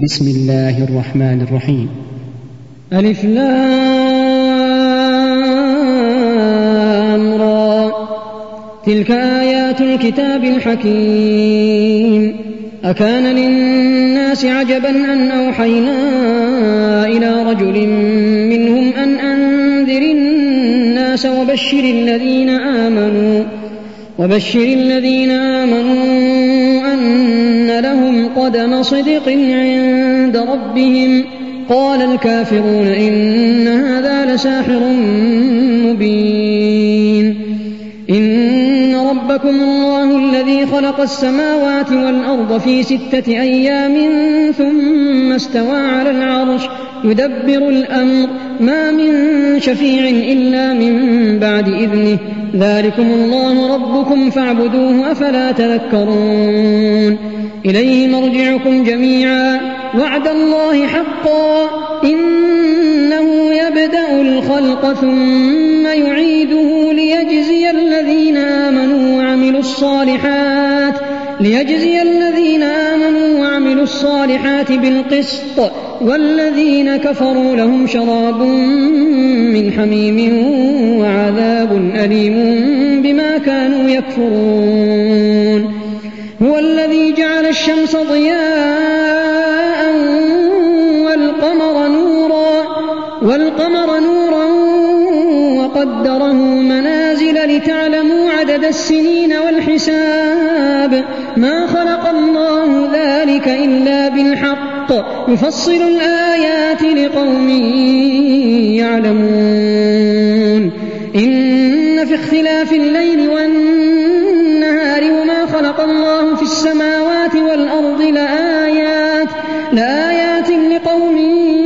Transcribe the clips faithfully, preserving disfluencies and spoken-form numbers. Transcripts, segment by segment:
بسم الله الرحمن الرحيم. ألف لام را تلك آيات الكتاب الحكيم. أكان للناس عجبا أن أوحينا إلى رجل منهم أن أنذر الناس وبشر الذين آمنوا وبشر الذين آمنوا أن لهم قدم صدق عند ربهم. قال الكافرون إن هذا لساحر مبين. إن ربكم الله الذي خلق السماوات والأرض في ستة أيام ثم استوى على العرش يدبر الأمر ما من شفيع إلا من بعد إذنه ذلكم الله ربكم فاعبدوه أفلا تذكرون. إليه مرجعكم جميعا وعد الله حقا إنه يبدأ الخلق ثم يعيده ليجزي الذين آمنوا وعملوا الصالحات ليجزي الذين آمنوا وعملوا الصالحات بالقسط والذين كفروا لهم شراب من حميم وعذاب أليم بما كانوا يكفرون. هو الذي جعل الشمس ضياء والقمر نورا والقمر نورا وقدره منازل لتعلموا عدد السنين والحساب ما خلق الله ذلك إلا بالحق يفصل الآيات لقوم يعلمون. إن في اختلاف الليل والنهار وما خلق الله في السماوات والأرض لآيات لآيات لقوم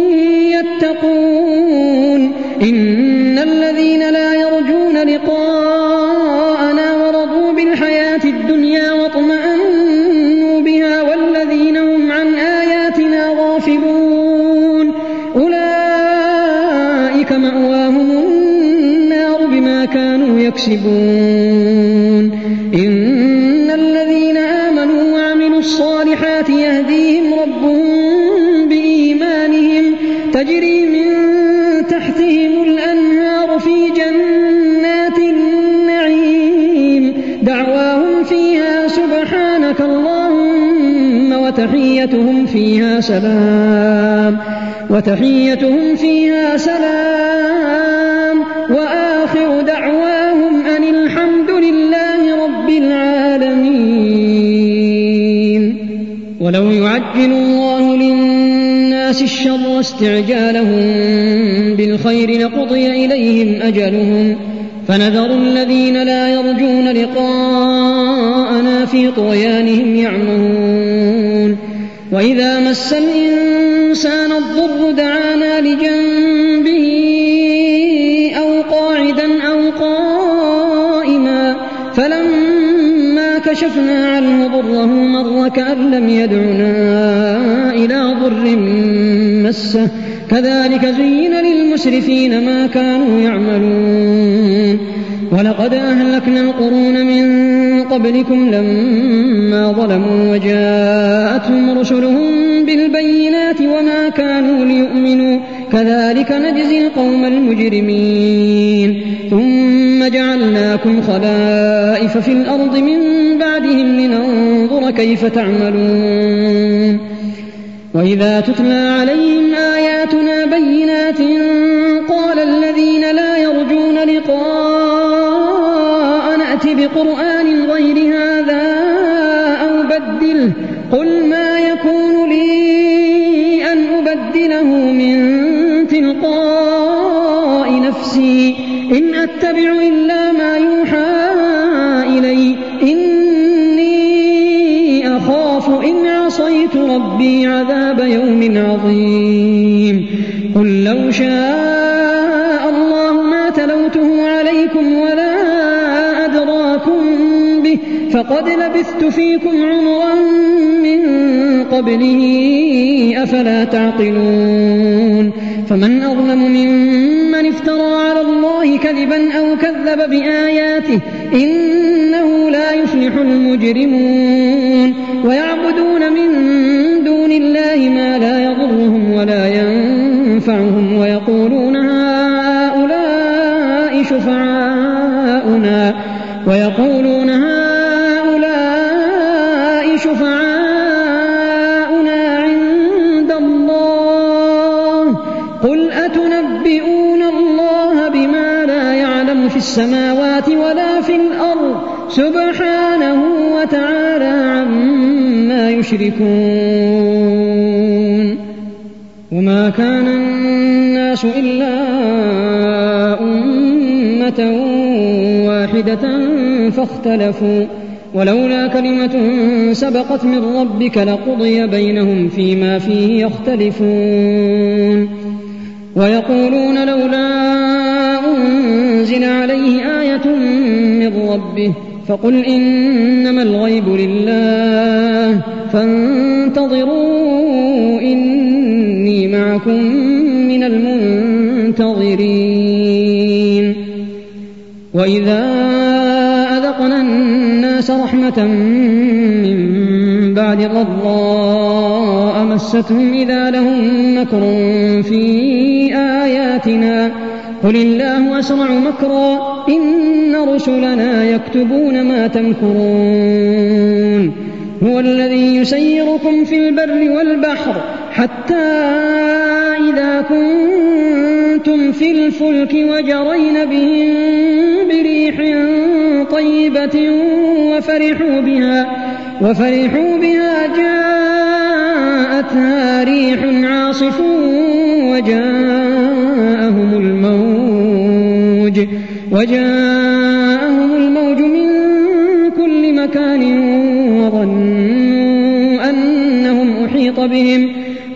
يتقون. إن الذين لا يرجون لقاءنا ورضوا بالحياة الدنيا واطمأنوا بها والذين هم عن آياتنا غافلون أولئك مأواهم النار بما كانوا يكسبون. إن الذين آمنوا وعملوا الصالحات يهديهم ربهم بإيمانهم تجري من تحتهم الأنهار في جنات النعيم دعواهم فيها سبحانك اللهم وتحيتهم فيها سلام وتحيتهم فيها سلام وآخر دعواهم أن الحمد لله رب العالمين. ولو يعجل الله للناس الشر استعجالهم بالخير لقضي إليهم أجلهم فنذر الذين لا يرجون لقاءنا في طغيانهم يعمهون. وإذا مس الإنسان الضر دعانا لجنبه أو قاعدا أو قائما فلما كشفنا عنه ضره مر كأن لم يدعنا إلى ضر مسه كذلك زين للمسرفين ما كانوا يعملون. ولقد أهلكنا القرون من قبلكم لما ظلموا وجاءتهم رسلهم بالبينات وما كانوا ليؤمنوا كذلك نجزي القوم المجرمين. ثم جعلناكم خلائف في الأرض من بعدهم لننظر كيف تعملون. وإذا تتلى عليهم آياتنا بينات قال الذين لا يرجون لقاء نأت بقرآن غير هذا أو بدله قل ما يكون لي أن أبدله من تلقاء نفسي إن أتبع إلا ما يوحى إلي إني أخاف إن عصيت ربي عذاب يوم عظيم. قل لو شاء الله ما تلوته عليكم ولا أدراكم به فقد لبثت فيكم عمرا من قبله أفلا تعقلون فمن أظلم ممن افترى على الله كذبا أو كذب بآياته إنه لا يفلح المجرمون ويعبدون من دون الله ما لا يضرهم ولا ينفعهم ويقولون هؤلاء شفعاؤنا ويقولون هؤلاء شفعاؤنا عند الله قل أتنبئون الله بما لا يعلم في السماوات ولا في الأرض سبحانه وتعالى عما يشركون وما كان الناس إلا أمة واحدة فاختلفوا ولولا كلمة سبقت من ربك لقضي بينهم فيما فيه يختلفون ويقولون لولا أنزل عليه آية من ربه فقل إنما الغيب لله فانتظروا إني معكم من المنتظرين وإذا أذقنا الناس رحمة من بعد ضراء مستهم إذا لهم مكر في آياتنا قل الله أسرع مكرا إن رسلنا يكتبون ما تمكرون هو الذي يسيركم في البر والبحر حتى إذا كنتم في الفلك وجرين بهم بريح طيبة وفرحوا بها وفرحوا بها جاءتها ريح عاصف وجاءهم الموج وجاءهم الموج من كل مكان وظنوا أنهم أحيط بهم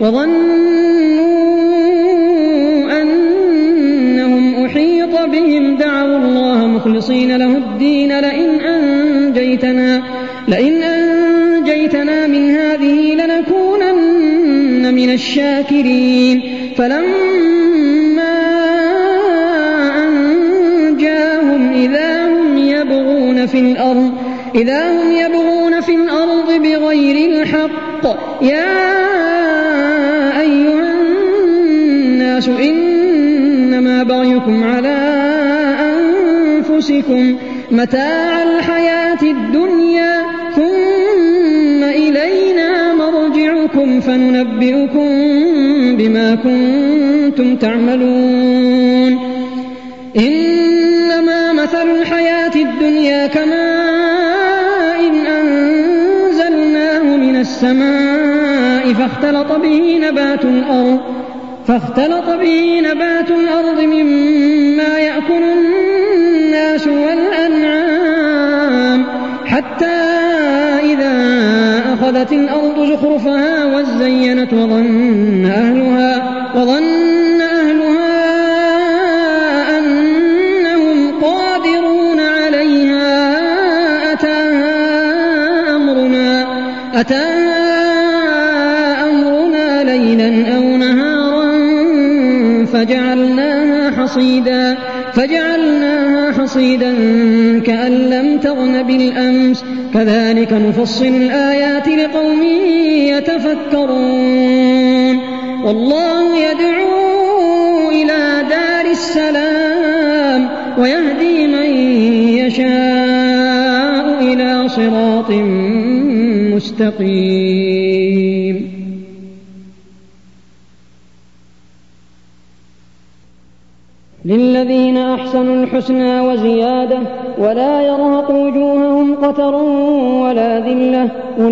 وظنوا أنهم أحيط بهم دعوا الله مخلصين له الدين لئن أنجيتنا لئن أنجيتنا من هذه لنكونن من الشاكرين فلما أنجاهم إذا هم يبغون في الأرض إذا هم يبغون في الأرض بغير الحق يا أيها الناس إنما بغيكم على أنفسكم متاع الحياة الدنيا ثم إلينا مرجعكم فننبئكم بما كنتم تعملون إنما مثل الحياة الدنيا كماء إن أنزلناه من السماء فاختلط به نبات الأرض فاختلط به نبات الأرض مما يأكل الناس والأنعام حتى إذا أخذت الأرض زخرفها وزينت وظن أهلها وظن أهلها أنهم قادرون عليها أتاها أمرنا أتاها أمرنا ليلا أو نهارا فجعلناها حصيدا فجعلناها حصيدا كأن لم تغن بالأمس كذلك نفصل الآيات لقوم يتفكرون والله يدعو إلى دار السلام ويهدي من يشاء إلى صراط مستقيم للذين أحسنوا الحسنى وزيادة ولا يرهق وجوههم قتر ولا ذلة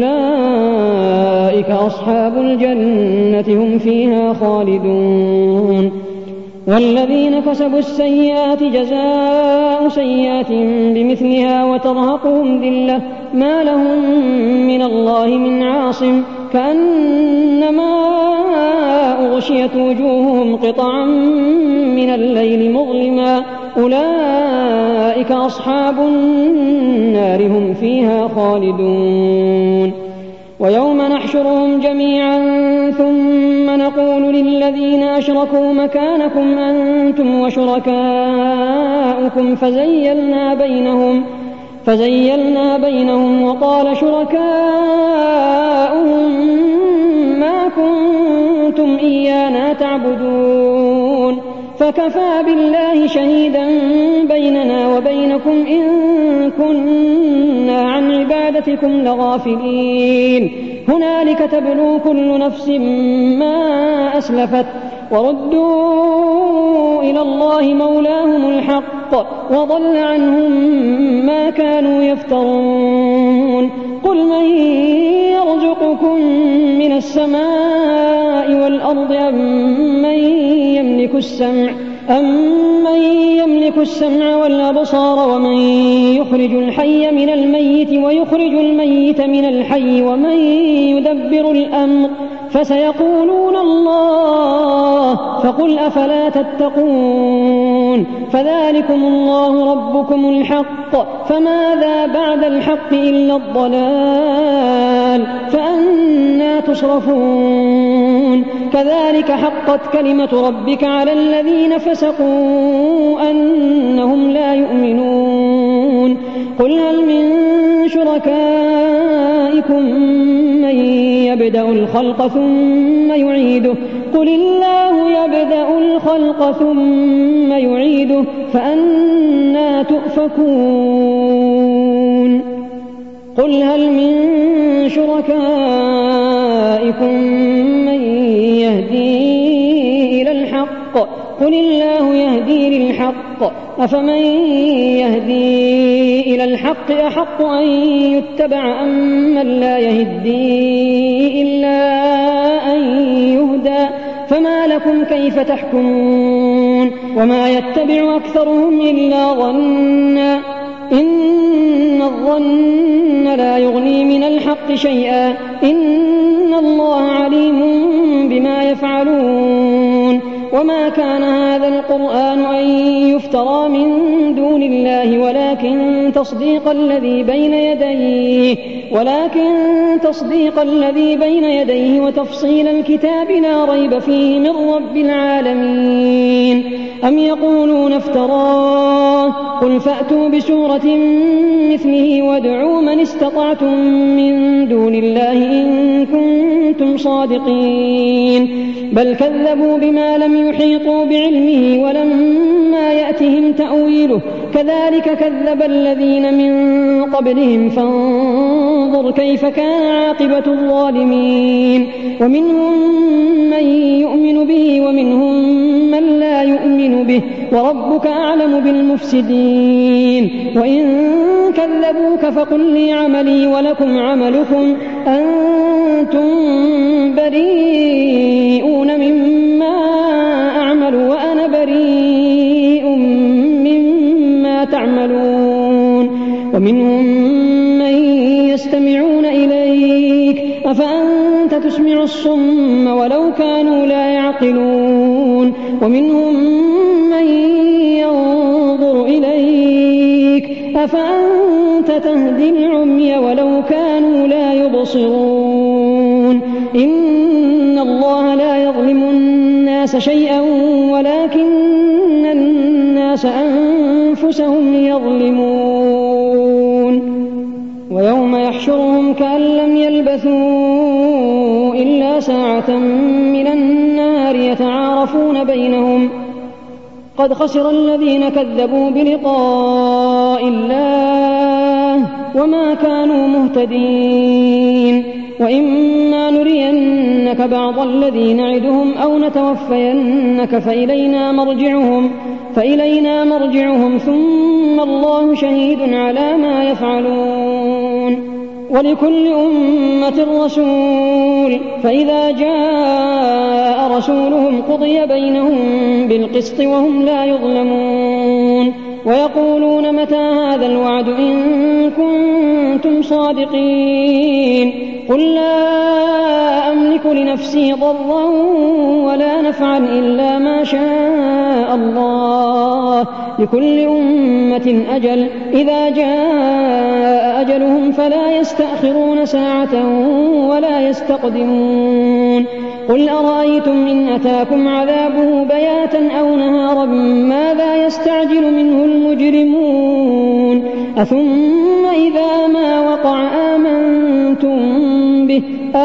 أولئك أصحاب الجنة هم فيها خالدون والذين كسبوا السيئات جزاء سيئات بمثلها وترهقهم ذلة ما لهم من الله من عاصم كأنما أغشيت وجوههم قطعا من الليل مظلما أولئك أصحاب النار هم فيها خالدون ويوم نحشرهم جميعا ثم نقول للذين أشركوا مكانكم أنتم وشركاؤكم فزيلنا بينهم فزيلنا بينهم وقال شركاؤهم ما كنتم إيانا تعبدون فكفى بالله شهيدا بيننا وبينكم إن كنا عن عبادتكم لغافلين هنالك تبلو كل نفس ما أسلفت وردوا إلى الله مولاهم الحق وضل عنهم ما كانوا يفترون قل من يرزقكم من السماء والأرض أم من يملك السمع أمن يملك السمع والأبصار ومن يخرج الحي من الميت ويخرج الميت من الحي ومن يدبر الأمر فسيقولون الله فقل أفلا تتقون فذلكم الله ربكم الحق فماذا بعد الحق إلا الضلال فأنى تصرفون كذلك حقت كلمة ربك على الذين فسقوا أنهم لا يؤمنون قل هل من شركائكم من يبدأ الخلق ثم يعيده قل الله يبدأ الخلق ثم يعيده فأنى تؤفكون قل هل من شركائكم من يهدي إلى الحق قل الله يهدي للحق أفمن يهدي إلى الحق أحق أن يتبع أم من لا يهدي إلا أن يهدى فما لكم كيف تحكمون وما يتبع أكثرهم إلا ظنا إن الظن لا يغني من الحق شيئا إن الله عليم بما يفعلون وما كان هذا القرآن أن يفترى من دون الله ولكن تصديق الذي بين يديه ولكن تصديق الذي بين يديه وتفصيل الكتاب لا ريب فيه من رب العالمين أم يقولون افتراه قل فأتوا بسورة مثله وادعوا من استطعتم من دون الله إن كنتم صادقين بل كذبوا بما لم يحيطوا بعلمه ولما يأتهم تأويله كذلك كذب الذين من قبلهم فانظر كيف كان عاقبة الظالمين ومنهم من يؤمن به ومنهم من لا يؤمن به وربك أعلم بالمفسدين وإن كذبوك فقل لي عملي ولكم عملكم أنتم بريئون مما أعمل وأنا بريء مما تعملون ومنهم من يستمعون إليك أفأنت تسمع الصم ولو كانوا لا يعقلون ومنهم من ينظر إليك أفأنت تهدي العمي ولو كانوا لا يبصرون إن الله لا يظلم الناس شيئا ولكن الناس أنفسهم يظلمون ويوم يحشرهم كأن لم يلبثوا إلا ساعة من النار يتعارفون بينهم قد خسر الذين كذبوا بلقاء الله وما كانوا مهتدين وإما نرينك بعض الذي نعدهم أو نتوفينك فإلينا مرجعهم فإلينا مرجعهم ثم الله شهيد على ما يفعلون ولكل أمة رسول فإذا جاء رسولهم قضي بينهم بالقسط وهم لا يظلمون ويقولون متى هذا الوعد إن كنتم صادقين قل لا أملك لنفسي ضرا ولا نفعا إلا ما شاء الله لكل أمة أجل إذا جاء أجلهم فلا يستأخرون ساعة ولا يستقدمون قل أرأيتم إن أتاكم عذابه بياتا أو نهارا ماذا يستعجل منه المجرمون أثم إذا ما وقع آمنتم به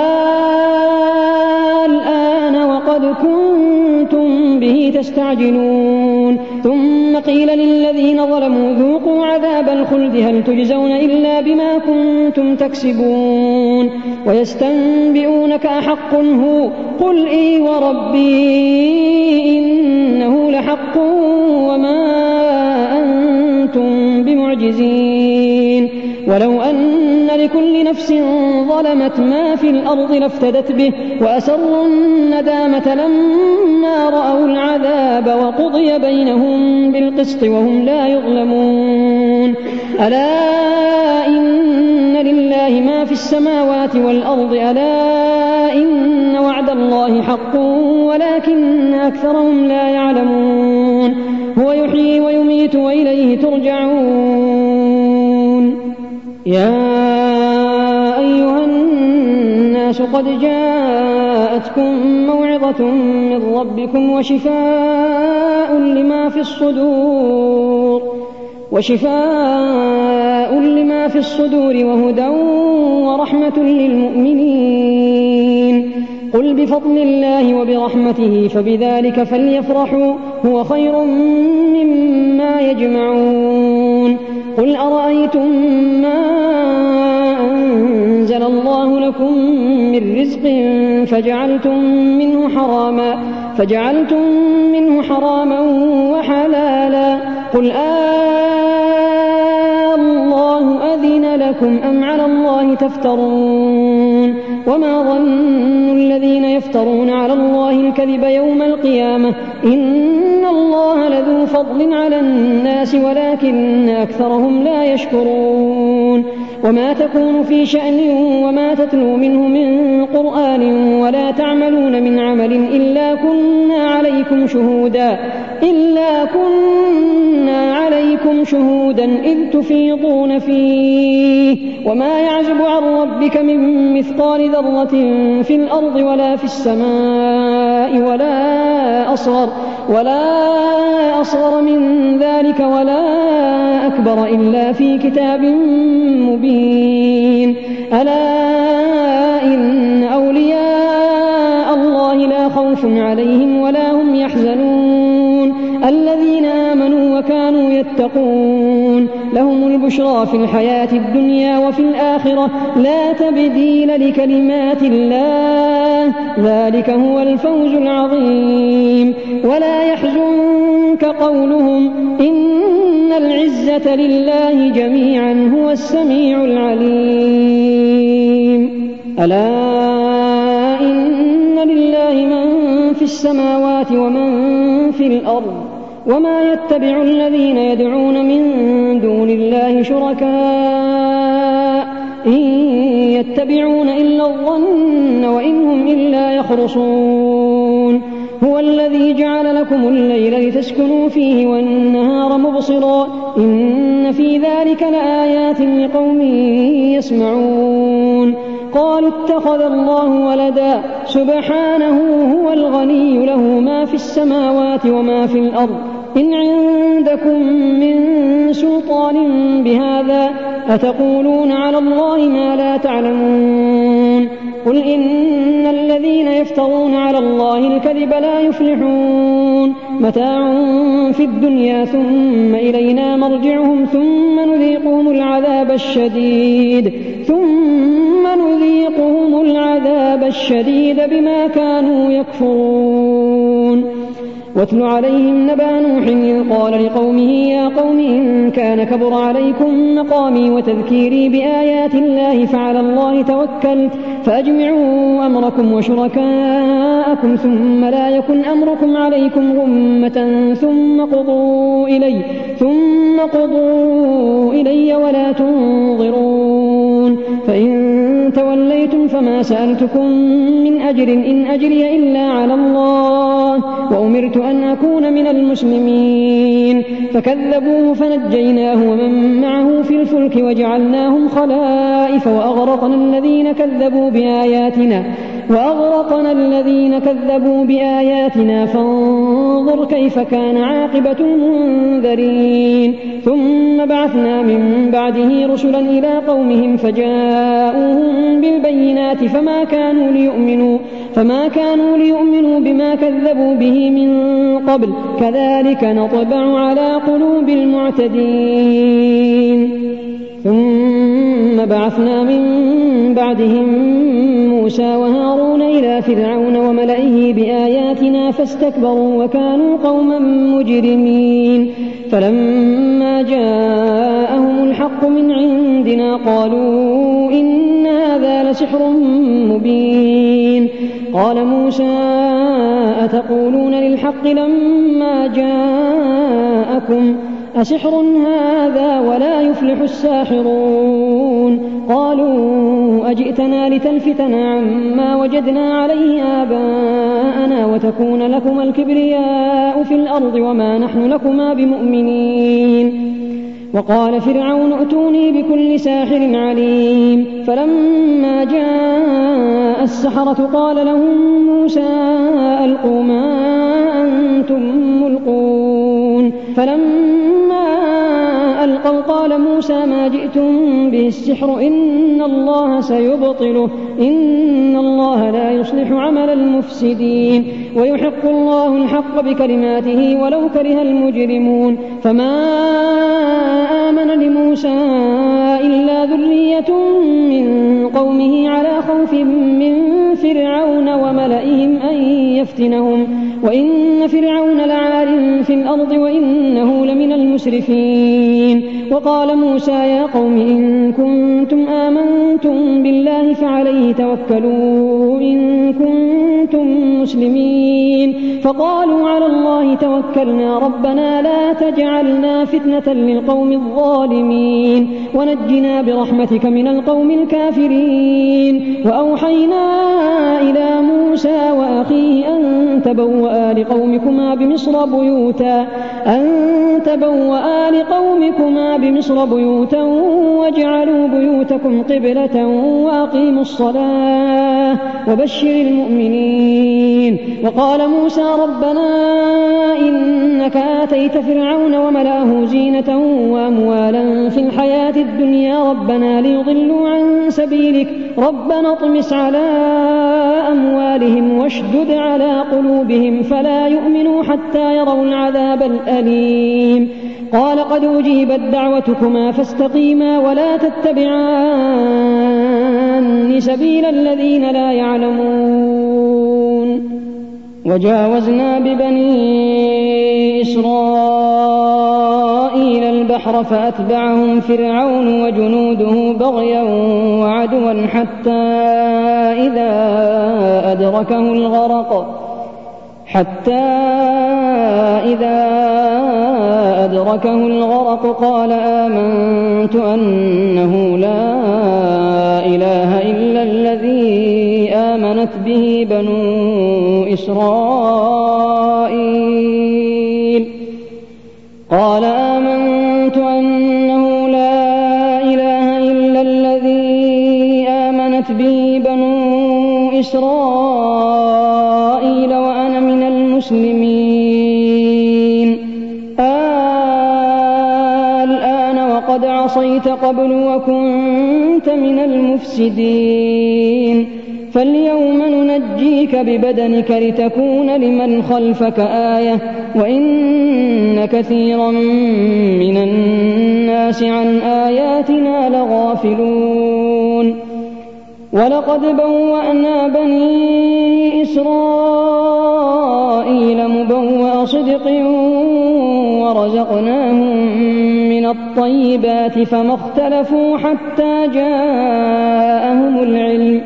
الآن وقد كنتم به تستعجلون ثم قيل للذين ظلموا ذوقوا عذاب الخلد هل تجزون إلا بما كنتم تكسبون ويستنبئونك أحق هو قل إي وربي إنه لحق وما أنتم بمعجزين ولو أن لكل نفس ظلمت ما في الأرض لافتدت به وأسروا الندامة لما رأوا العذاب وقضي بينهم بالقسط وهم لا يظلمون ألا إن لله ما في السماوات والأرض ألا إن وعد الله حق ولكن أكثرهم لا يعلمون هو يحيي ويميت وإليه ترجعون يا أيها الناس قد جاءتكم موعظة من ربكم وشفاء لما في الصدور وشفاء لما في الصدور وهدى ورحمة للمؤمنين قل بفضل الله وبرحمته فبذلك فليفرحوا هو خير مما يجمعون قل أرأيتم ما أنزل الله لكم من رزق فجعلتم منه حراما فجعلتم منه حراما وحلالا قل آه الله أذن لكم أم على الله تفترون وما ظن الذين يفترون على الله الكذب يوم القيامة إن الله لذو فضل على الناس ولكن أكثرهم لا يشكرون وما تكون في شأن وما تتلو منه من قرآن ولا تعملون من عمل إلا كنا عليكم شهودا إلا كنا عليكم شهودا إذ تفيضون فيه وما يعزب عن ربك من مثقال ذرة في الأرض ولا في السماء ولا أصغر ولا أصغر من ذلك ولا أكبر إلا في كتاب مبين ألا إن أولياء الله لا خوف عليهم ولا هم يحزنون الذين آمنوا وكانوا يتقون لهم البشرى في الحياة الدنيا وفي الآخرة لا تبديل لكلمات الله ذلك هو الفوز العظيم ولا يحزنك قولهم إن العزة لله جميعا هو السميع العليم ألا إن لله من في السماوات ومن في الأرض وما يتبع الذين يدعون من دون الله شركاء إن يتبعون إلا الظن وإن هم إلا يخرصون هو الذي جعل لكم الليل لتسكنوا فيه والنهار مبصرا إن في ذلك لآيات لقوم يسمعون قالوا اتخذ الله ولدا سبحانه هو الغني له ما في السماوات وما في الأرض إن عندكم من سلطان بهذا أتقولون على الله ما لا تعلمون قل إن الذين يفترون على الله الكذب لا يفلحون متاع في الدنيا ثم إلينا مرجعهم ثم نذيقهم العذاب الشديد ثم نذيقهم العذاب الشديد بما كانوا يكفرون واتل عليهم نبأ نوح إذ قال لقومه يا قوم إن كان كبر عليكم مقامي وتذكيري بآيات الله فعلى الله توكلت فأجمعوا أمركم وشركاءكم ثم لا يكن أمركم عليكم غمة ثم قضوا إلي ثم قضوا إلي ولا تنظرون فإن توليتم فما سألتكم من أجر إن أجري إلا على الله الله وأمرت أن أكون من المسلمين فكذبوه فنجيناه ومن معه في الفلك وجعلناهم خلائف وأغرقنا الذين كذبوا بآياتنا وأغرقنا الذين كذبوا بآياتنا فانظر كيف كان عاقبة المنذرين ثم بعثنا من بعده رسلا إلى قومهم فجاءوهم بالبينات فما كانوا ليؤمنوا فما كانوا ليؤمنوا بما كذبوا به من قبل كذلك نطبع على قلوب المعتدين ثم بعثنا من بعدهم موسى وهارون إلى فرعون وملئه بآياتنا فاستكبروا وكانوا قوما مجرمين فلما جاءهم الحق من عندنا قالوا إن هذا لسحر مبين قال موسى أتقولون للحق لما جاءكم أسحر هذا ولا يفلح الساحرون قالوا أجئتنا لتلفتنا عما وجدنا عليه آباءنا وتكون لكما الكبرياء في الأرض وما نحن لكما بمؤمنين وقال فرعون ائتوني بكل ساحر عليم فلما جاء السحرة قال لهم موسى ألقوا ما أنتم ملقون فلما ألقوا قال موسى ما جئتم به السحر إن الله سيبطله إن الله لا يصلح عمل المفسدين ويحق الله الحق بكلماته ولو كره المجرمون فما آمن لموسى إلا ذرية من قومه على خوف من فرعون وملئهم أن يفتنهم وإن فرعون لعال في الأرض وإنه لمن المسرفين وقال موسى يا قوم إن كنتم آمنتم بالله فعليه توكلوا إن كنتم مسلمين فقالوا على الله توكلنا ربنا لا تجعلنا فتنة للقوم الظالمين ونجنا برحمتك من القوم الكافرين وأوحينا إلى موسى وأخيه أن تبوأ لقومكما بمصر بيوتا أن تبوأ لقومكما بمصر بيوتا واجعلوا بيوتكم قبلة وأقيموا الصلاة وبشر المؤمنين وقال موسى ربنا إنك آتيت فرعون وملأه زينة وأموالا في الحياة الدنيا ربنا ليضلوا عن سبيلك ربنا اطمس على أموالهم واشدد على قلوبهم فلا يؤمنوا حتى يروا العذاب الأليم قال قد أجيبت دعوتكما فاستقيما ولا تتبعان سبيل الذين لا يعلمون وجاوزنا ببني إسرائيل البحر فأتبعهم فرعون وجنوده بغيا وعدوا حتى إذا أدركه الغرق حتى إذا أدركه الغرق قال آمنت أنه لا إله إلا الذي آمنت به بنو إسرائيل قال آمنت أنه لا إله إلا الذي آمنت به بنو إسرائيل وأنا من المسلمين الآن وقد عصيت قبل وكنت من المفسدين فاليوم ننجيك ببدنك لتكون لمن خلفك آية وإن كثيرا من الناس عن آياتنا لغافلون ولقد بوأنا بني إسرائيل مبوأ صدق ورزقناهم من الطيبات فما اختلفوا حتى جاءهم العلم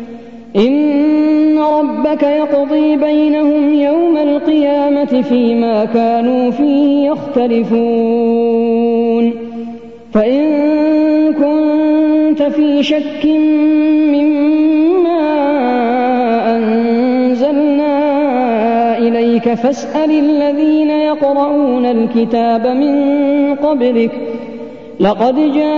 إن ربك يقضي بينهم يوم القيامة فيما كانوا فيه يختلفون فإن كنت في شك مما أنزلنا إليك فاسأل الذين يقرؤون الكتاب من قبلك لقد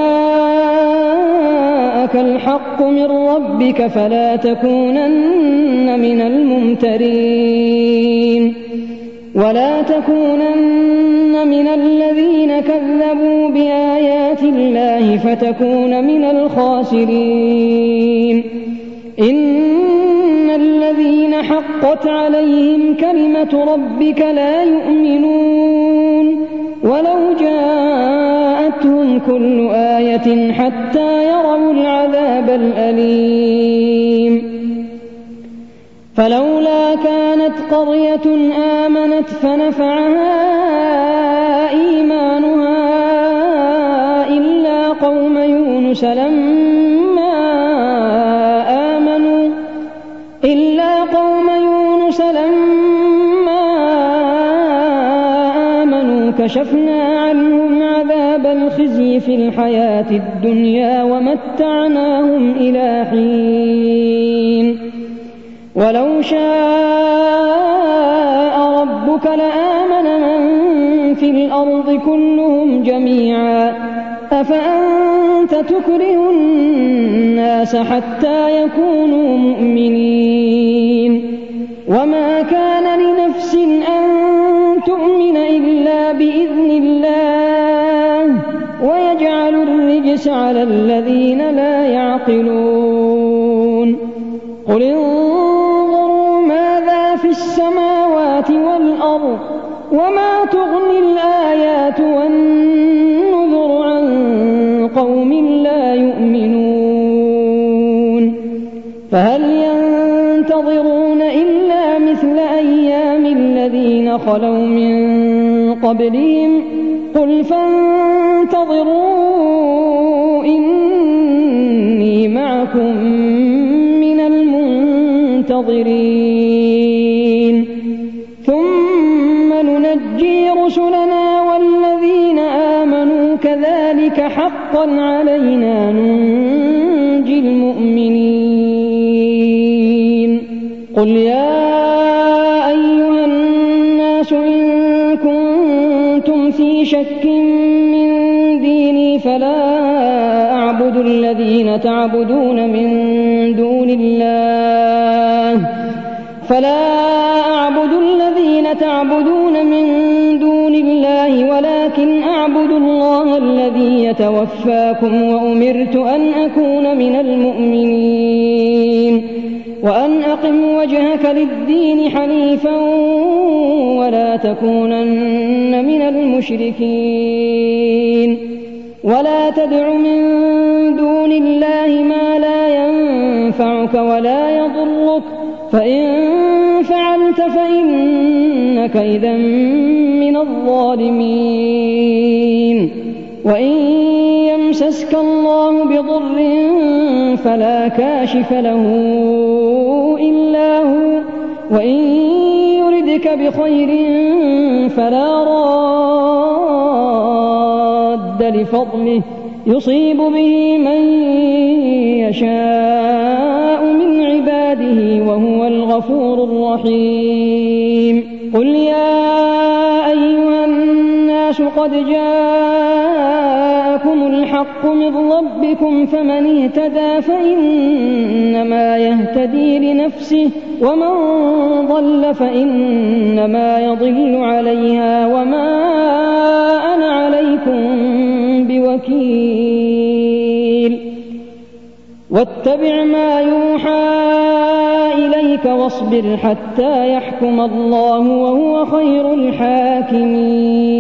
جاءك الحق من ربك فلا تكونن من الممترين ولا تكونن من الذين كذبوا بآيات الله فتكون من الخاسرين إن الذين حقت عليهم كلمة ربك لا يؤمنون ولو جاءتهم كل آية حتى يروا العذاب الأليم فلولا كانت قرية آمنت فنفعها إيمانها إلا قوم يونس لما آمنوا إلا قوم يونس لما آمنوا كشفنا عنهم عذاب الخزي في الحياة الدنيا ومتعناهم إلى حين ولو شاء ربك لآمن من في الأرض كلهم جميعا أفأنت تكره الناس حتى يكونوا مؤمنين وما كان لنفس أن تؤمن إلا بإذن الله ويجعل الرجس على الذين لا يعقلون قل انظروا ماذا في السماوات والأرض وما تغني الآيات والنذر عن قوم لا يؤمنون فهل ينتظرون إلا مثل أيام الذين خلوا من قبلهم قل فانتظروا إني معكم من المنتظرين ثم ننجي رسلنا والذين آمنوا كذلك حقا علينا ننجي المؤمنين قل يا أيها الناس إن كنتم في شك من ديني فلا أعبد الذين تعبدون من دون الله فلا أعبد الذين تعبدون من دون الله ولكن أعبد الله الذي يتوفاكم وأمرت أن أكون من المؤمنين وأن أقم وجهك للدين حنيفا ولا تكونن من المشركين ولا تدع من دون الله ما لا ينفعك ولا يضرك فإن فعلت فإنك إذا من الظالمين وإن يمسسك الله بضر فلا كاشف له إلا هو وإن يردك بخير فلا راد لفضله يصيب به من يشاء من عباده وهو الغفور الرحيم قل يا أيها الناس قد جاءكم الحق من ربكم فمن اهتدى فإنما يهتدي لنفسه ومن ضل فإنما يضل عليها وما أنا عليكم بوكيل واتبع ما يوحى إليك واصبر حتى يحكم الله وهو خير الحاكمين